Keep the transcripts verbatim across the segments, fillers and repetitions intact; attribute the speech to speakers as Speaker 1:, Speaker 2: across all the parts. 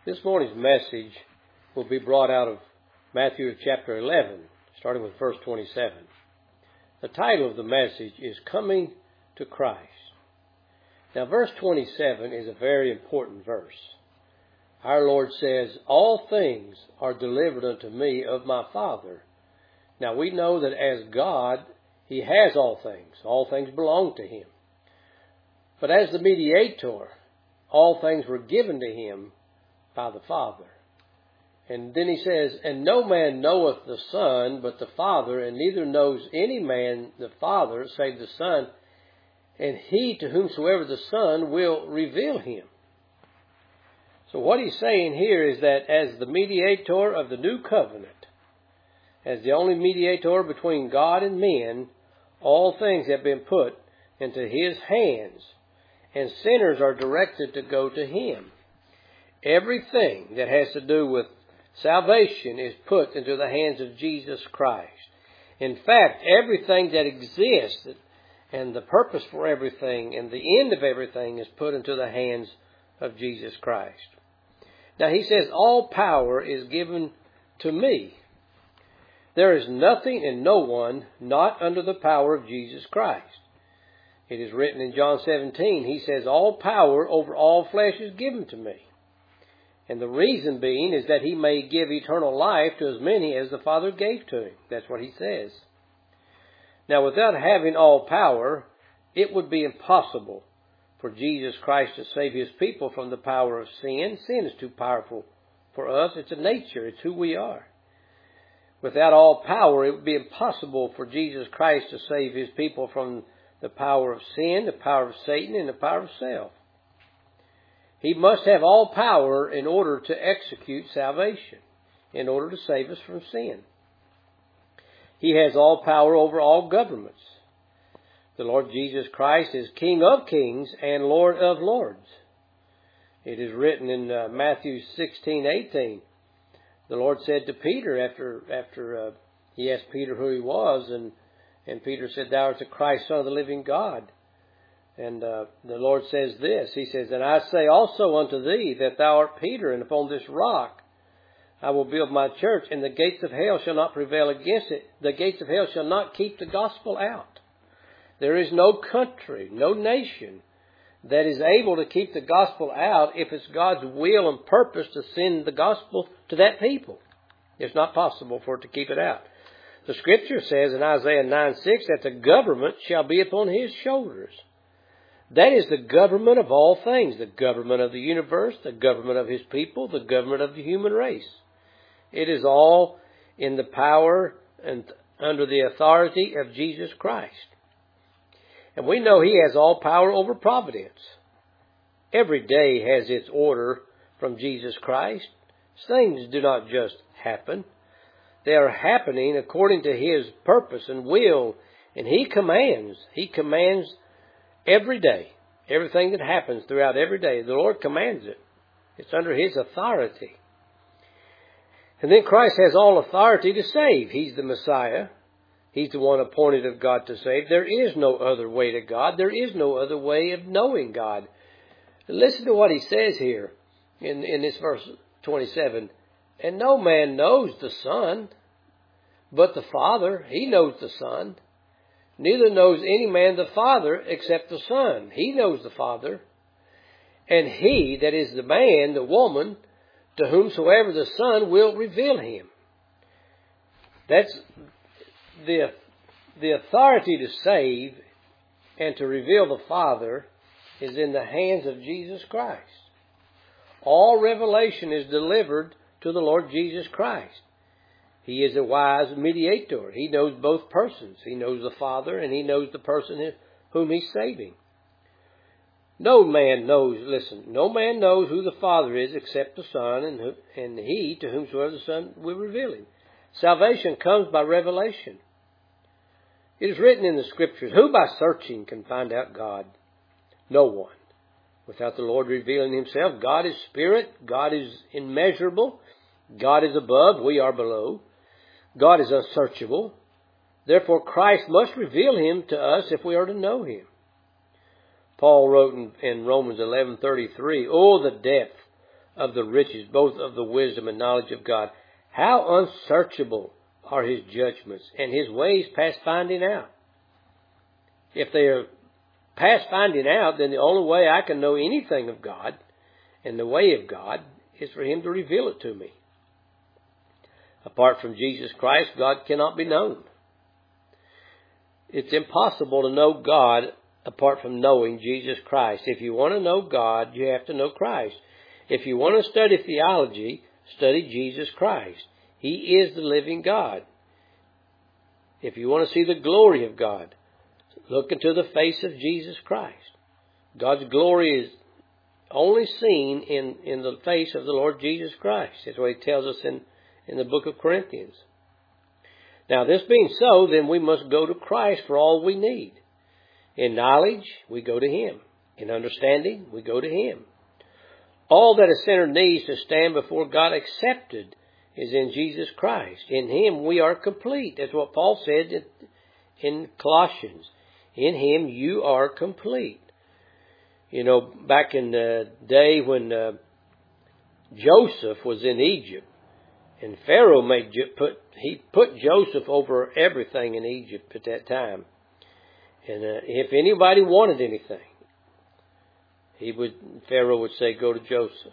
Speaker 1: This morning's message will be brought out of Matthew chapter eleven, starting with verse twenty-seven. The title of the message is Coming to Christ. Now, verse twenty-seven is a very important verse. Our Lord says, "All things are delivered unto me of my Father." Now, we know that as God, He has all things. All things belong to Him. But as the mediator, all things were given to Him by the Father. And then He says, "And no man knoweth the Son but the Father, and neither knows any man the Father save the Son, and He to whomsoever the Son will reveal Him." So what He's saying here is that as the mediator of the new covenant, as the only mediator between God and men, all things have been put into His hands, and sinners are directed to go to Him. Everything that has to do with salvation is put into the hands of Jesus Christ. In fact, everything that exists and the purpose for everything and the end of everything is put into the hands of Jesus Christ. Now He says, "All power is given to me." There is nothing and no one not under the power of Jesus Christ. It is written in John seventeen, He says, "All power over all flesh is given to me." And the reason being is that He may give eternal life to as many as the Father gave to Him. That's what He says. Now, without having all power, it would be impossible for Jesus Christ to save His people from the power of sin. Sin is too powerful for us. It's a nature. It's who we are. Without all power, it would be impossible for Jesus Christ to save His people from the power of sin, the power of Satan, and the power of self. He must have all power in order to execute salvation, in order to save us from sin. He has all power over all governments. The Lord Jesus Christ is King of kings and Lord of lords. It is written in uh, Matthew sixteen eighteen. The Lord said to Peter after after uh, He asked Peter who he was, and, and Peter said, "Thou art the Christ, Son of the living God." And uh, the Lord says this, He says, "And I say also unto thee that thou art Peter, and upon this rock I will build my church, and the gates of hell shall not prevail against it. The gates of hell shall not keep the gospel out." There is no country, no nation that is able to keep the gospel out if it's God's will and purpose to send the gospel to that people. It's not possible for it to keep it out. The Scripture says in Isaiah nine six that the government shall be upon His shoulders. That is the government of all things, the government of the universe, the government of His people, the government of the human race. It is all in the power and under the authority of Jesus Christ. And we know He has all power over providence. Every day has its order from Jesus Christ. Things do not just happen. They are happening according to His purpose and will. And He commands. He commands every day. Everything that happens throughout every day, the Lord commands it. It's under His authority. And then Christ has all authority to save. He's the Messiah. He's the one appointed of God to save. There is no other way to God. There is no other way of knowing God. Listen to what He says here in, in this verse twenty-seven. "And no man knows the Son, but the Father." He knows the Son. "Neither knows any man the Father except the Son." He knows the Father. "And he," that is the man, the woman, "to whomsoever the Son will reveal Him." That's the, the authority to save and to reveal the Father is in the hands of Jesus Christ. All revelation is delivered to the Lord Jesus Christ. He is a wise mediator. He knows both persons. He knows the Father and He knows the person whom He's saving. No man knows, listen, no man knows who the Father is except the Son, and, who, and He to whomsoever the Son will reveal Him. Salvation comes by revelation. It is written in the Scriptures, "Who by searching can find out God? No one. Without the Lord revealing Himself, God is spirit, God is immeasurable, God is above, we are below. God is unsearchable. Therefore, Christ must reveal Him to us if we are to know Him." Paul wrote in, in Romans eleven thirty-three, "Oh, the depth of the riches, both of the wisdom and knowledge of God. How unsearchable are His judgments, and His ways past finding out. If they are past finding out, then the only way I can know anything of God and the way of God is for Him to reveal it to me. Apart from Jesus Christ, God cannot be known. It's impossible to know God apart from knowing Jesus Christ. If you want to know God, you have to know Christ. If you want to study theology, study Jesus Christ. He is the living God. If you want to see the glory of God, look into the face of Jesus Christ. God's glory is only seen in, in the face of the Lord Jesus Christ. That's what He tells us in, in the book of Corinthians. Now, this being so, then we must go to Christ for all we need. In knowledge, we go to Him. In understanding, we go to Him. All that a sinner needs to stand before God accepted is in Jesus Christ. In Him we are complete. That's what Paul said in, in Colossians. In Him you are complete. You know, back in the day when uh, Joseph was in Egypt, and Pharaoh made put he put Joseph over everything in Egypt at that time. And uh, if anybody wanted anything, he would Pharaoh would say, "Go to Joseph."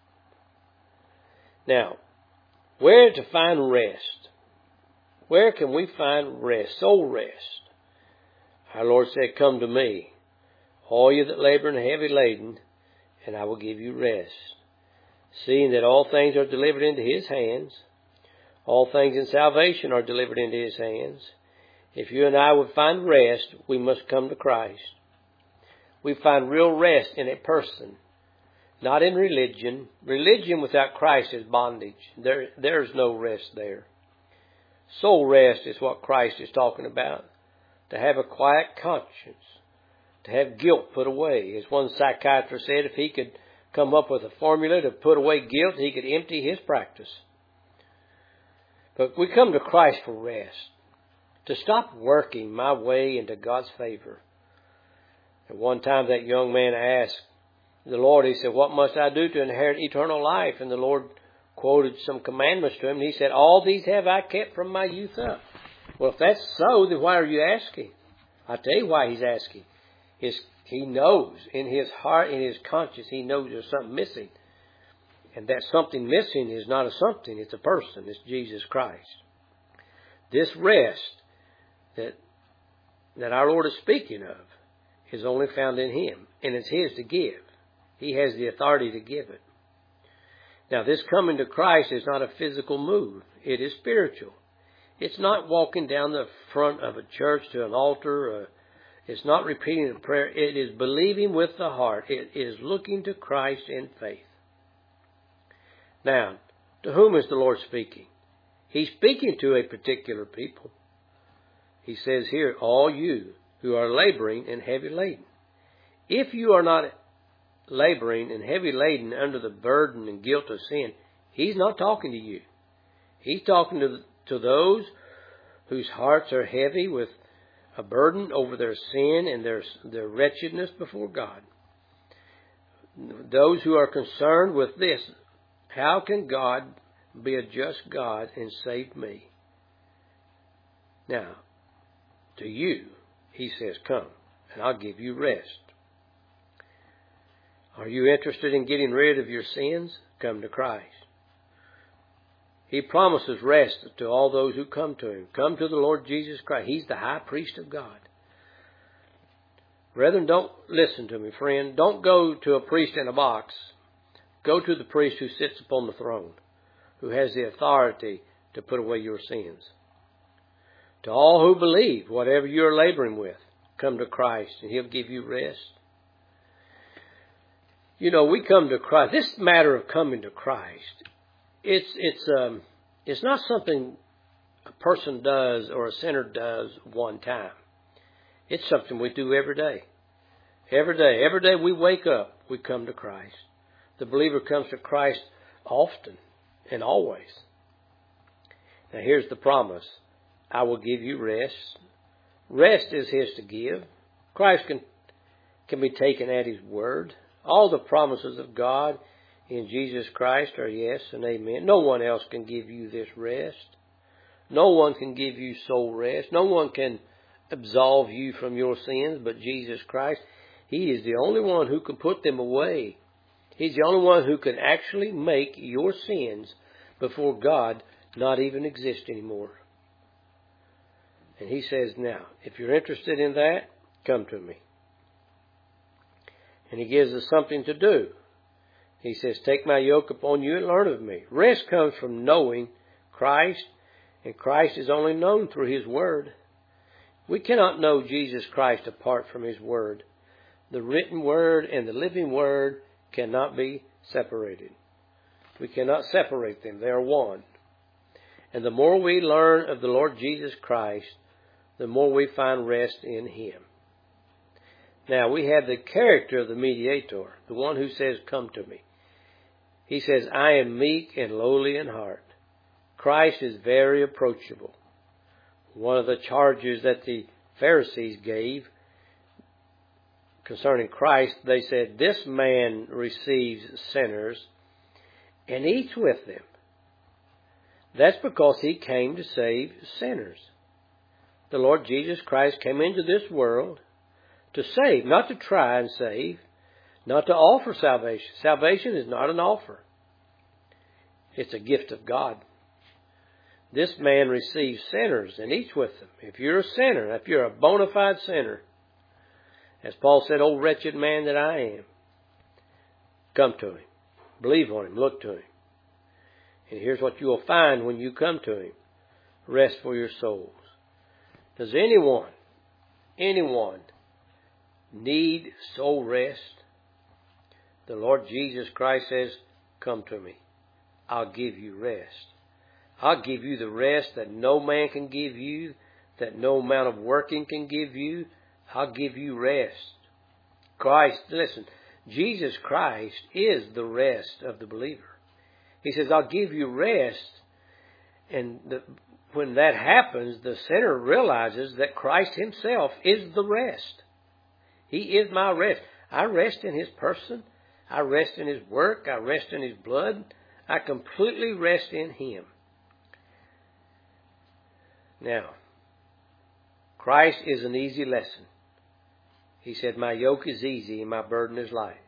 Speaker 1: Now, where to find rest? Where can we find rest, soul rest? Our Lord said, "Come to me, all you that labor and are heavy laden, and I will give you rest." Seeing that all things are delivered into His hands, all things in salvation are delivered into His hands. If you and I would find rest, we must come to Christ. We find real rest in a person, not in religion. Religion without Christ is bondage. There, there's no rest there. Soul rest is what Christ is talking about. To have a quiet conscience. To have guilt put away. As one psychiatrist said, if he could come up with a formula to put away guilt, he could empty his practice. But we come to Christ for rest. To stop working my way into God's favor. At one time that young man asked the Lord, he said, "What must I do to inherit eternal life?" And the Lord quoted some commandments to him. And he said, "All these have I kept from my youth up." Well, if that's so, then why are you asking? I'll tell you why he's asking. His, he knows in his heart, in his conscience, he knows there's something missing. And that something missing is not a something, it's a person. It's Jesus Christ. This rest that, that our Lord is speaking of is only found in Him. And it's His to give. He has the authority to give it. Now, this coming to Christ is not a physical move. It is spiritual. It's not walking down the front of a church to an altar. Uh, it's not repeating a prayer. It is believing with the heart. It is looking to Christ in faith. Now, to whom is the Lord speaking? He's speaking to a particular people. He says here, all you who are laboring and heavy laden. If you are not laboring and heavy laden under the burden and guilt of sin, He's not talking to you. He's talking to, to those whose hearts are heavy with a burden over their sin and their, their wretchedness before God. Those who are concerned with this, how can God be a just God and save me? Now, to you, He says, "Come, and I'll give you rest." Are you interested in getting rid of your sins? Come to Christ. He promises rest to all those who come to Him. Come to the Lord Jesus Christ. He's the high priest of God. Brethren, don't listen to me, friend. Don't go to a priest in a box. Go to the priest who sits upon the throne, who has the authority to put away your sins. To all who believe, whatever you're laboring with, come to Christ and He'll give you rest. You know, we come to Christ. This matter of coming to Christ, it's it's um it's not something a person does or a sinner does one time. It's something we do every day. Every day. Every day we wake up, we come to Christ. The believer comes to Christ often and always. Now here's the promise. I will give you rest. Rest is His to give. Christ can, can be taken at His word. All the promises of God in Jesus Christ are yes and amen. No one else can give you this rest. No one can give you soul rest. No one can absolve you from your sins but Jesus Christ. He is the only one who can put them away. He's the only one who can actually make your sins before God not even exist anymore. And he says, now, if you're interested in that, come to me. And he gives us something to do. He says, take my yoke upon you and learn of me. Rest comes from knowing Christ, and Christ is only known through his word. We cannot know Jesus Christ apart from his word. The written word and the living word cannot be separated. We cannot separate them. They are one. And the more we learn of the Lord Jesus Christ, the more we find rest in him. Now, we have the character of the mediator, the one who says, come to me. He says, I am meek and lowly in heart. Christ is very approachable. One of the charges that the Pharisees gave concerning Christ, they said, this man receives sinners and eats with them. That's because he came to save sinners. The Lord Jesus Christ came into this world to save, not to try and save, not to offer salvation. Salvation is not an offer. It's a gift of God. This man receives sinners and eats with them. If you're a sinner, if you're a bona fide sinner, as Paul said, "O wretched man that I am," come to him. Believe on him. Look to him. And here's what you will find when you come to him. Rest for your souls. Does anyone, anyone need soul rest? The Lord Jesus Christ says, come to me. I'll give you rest. I'll give you the rest that no man can give you, that no amount of working can give you. I'll give you rest. Christ, listen, Jesus Christ is the rest of the believer. He says, I'll give you rest. And the, when that happens, the sinner realizes that Christ himself is the rest. He is my rest. I rest in his person. I rest in his work. I rest in his blood. I completely rest in him. Now, Christ is an easy lesson. He said, my yoke is easy and my burden is light.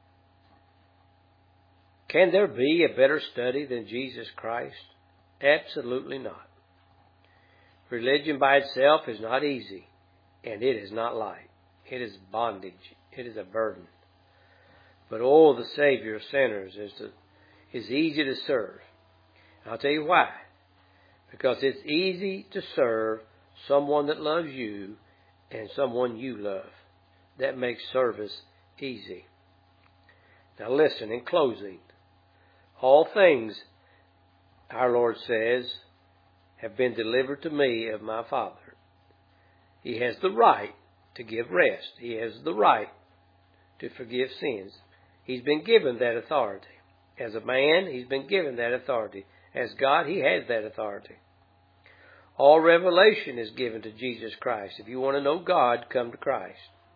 Speaker 1: Can there be a better study than Jesus Christ? Absolutely not. Religion by itself is not easy, and it is not light. It is bondage. It is a burden. But oh, the Savior of sinners is, to, is easy to serve. I'll tell you why. Because it's easy to serve someone that loves you and someone you love. That makes service easy. Now listen, in closing, all things, our Lord says, have been delivered to me of my Father. He has the right to give rest. He has the right to forgive sins. He's been given that authority. As a man, he's been given that authority. As God, he has that authority. All revelation is given to Jesus Christ. If you want to know God, come to Christ.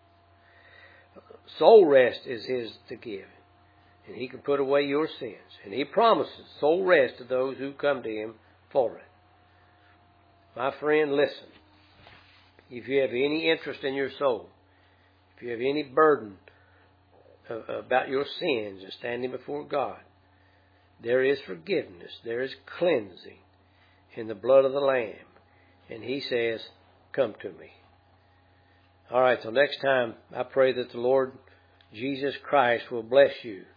Speaker 1: Soul rest is his to give. And he can put away your sins. And he promises soul rest to those who come to him for it. My friend, listen. If you have any interest in your soul, if you have any burden about your sins and standing before God, there is forgiveness. There is cleansing in the blood of the Lamb. And he says, come to me. All right, till next time, I pray that the Lord Jesus Christ will bless you